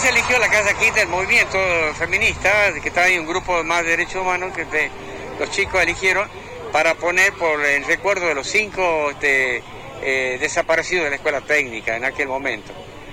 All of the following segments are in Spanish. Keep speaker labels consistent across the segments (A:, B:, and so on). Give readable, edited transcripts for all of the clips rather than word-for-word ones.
A: se eligió la Casa Quinta, el movimiento feminista, que estaba ahí un grupo más de derechos humanos que los chicos eligieron para poner por el recuerdo de los 5 desaparecidos de la escuela técnica en aquel momento.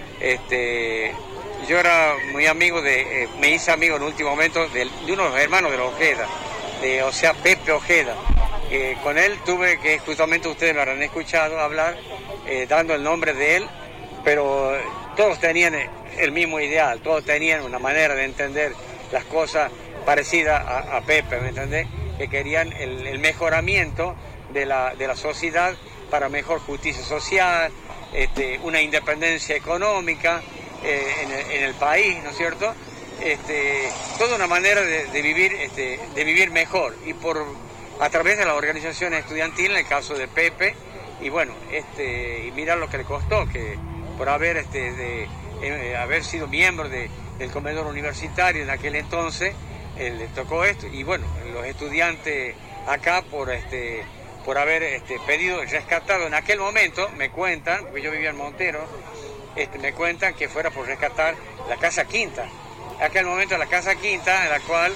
A: Yo era muy amigo me hice amigo en el último momento de uno de los hermanos de los Ojeda, o sea, Pepe Ojeda. Con él tuve que, justamente ustedes lo habrán escuchado hablar, dando el nombre de él, pero todos tenían el mismo ideal, todos tenían una manera de entender las cosas parecida a Pepe, ¿me entendés? Que querían el mejoramiento de la sociedad para mejor justicia social, una independencia económica en el país, ¿no es cierto? Toda una manera de vivir mejor, y a través de las organizaciones estudiantiles, en el caso de Pepe, y bueno, y mirar lo que le costó, que por haber sido miembro del comedor universitario en aquel entonces, le tocó esto, y bueno, los estudiantes acá por haber pedido, rescatado en aquel momento, me cuentan, porque yo vivía en Montero, me cuentan que fuera por rescatar la Casa Quinta. En aquel momento la Casa Quinta, en la cual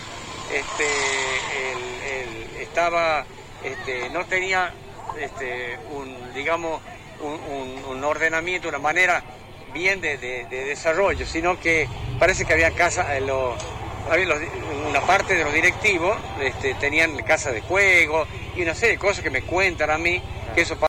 A: no tenía un ordenamiento, una manera bien de desarrollo, sino que parece que había una parte de los directivos tenían casa de juego y una serie de cosas que me cuentan a mí que eso